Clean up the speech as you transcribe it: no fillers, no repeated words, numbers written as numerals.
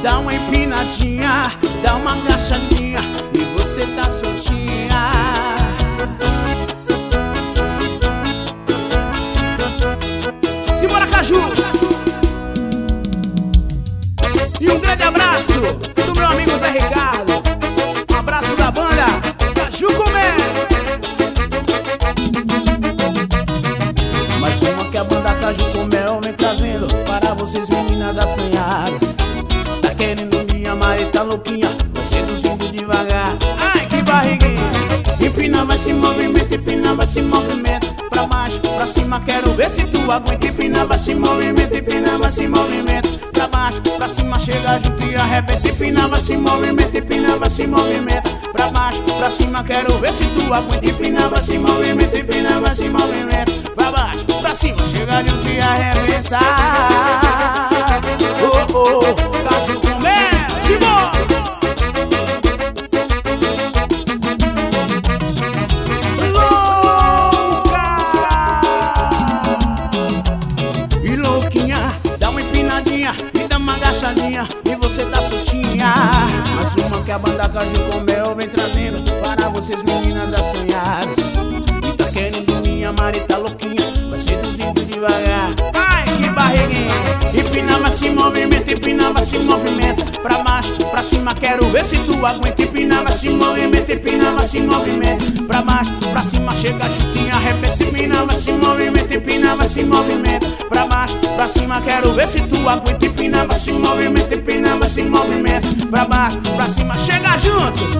dá uma empinadinha, dá uma agachadinha e você tá soltinha. Simbora, Caju! E um grande abraço do meu amigo Zé Ricardo. Um abraço da banda Caju Comé. Mais uma que a banda Caju Comé vem trazendo para vocês, meninas assanhadas. Tá querendo me amar e tá louquinha, vai seduzindo devagar. Ai, que barriguinha! Empina, vai se movimenta, empina, vai se movimenta. Pra baixo, pra cima, quero ver se tu aguenta. Empina, vai se movimenta, empina, vai se movimenta. Pra baixo, pra cima, chega junto e arrebenta. Empina, vai se movimenta, empina, vai se movimenta. Pra baixo, pra cima, quero ver se tu aguenta. Empina, vai se movimenta, empina, vai se movimenta. Pra baixo, pra cima, chega junto e arrebenta. Oh, oh, Caju Comé, simbora! E dá uma agachadinha e você tá soltinha. Mais uma que a banda Caju Comé vem trazendo para vocês, meninas assanhadas. E tá querendo me amar e tá louquinha, vai seduzindo devagar. Ai, que barriguinha! Empina, vai se movimenta, empina, vai se movimenta. Pra baixo, pra cima, quero ver se tu aguenta. Empina, vai se movimenta, empina, vai se movimenta. Pra baixo, pra cima, chega juntinho, arrebenta. Empina, vai se movimenta, empina, vai se movimenta. Pra baixo, pra cima, quero ver se tu aguenta. Empina, vai se movimenta, empina, vai se movimenta. Pra baixo, pra cima, chega junto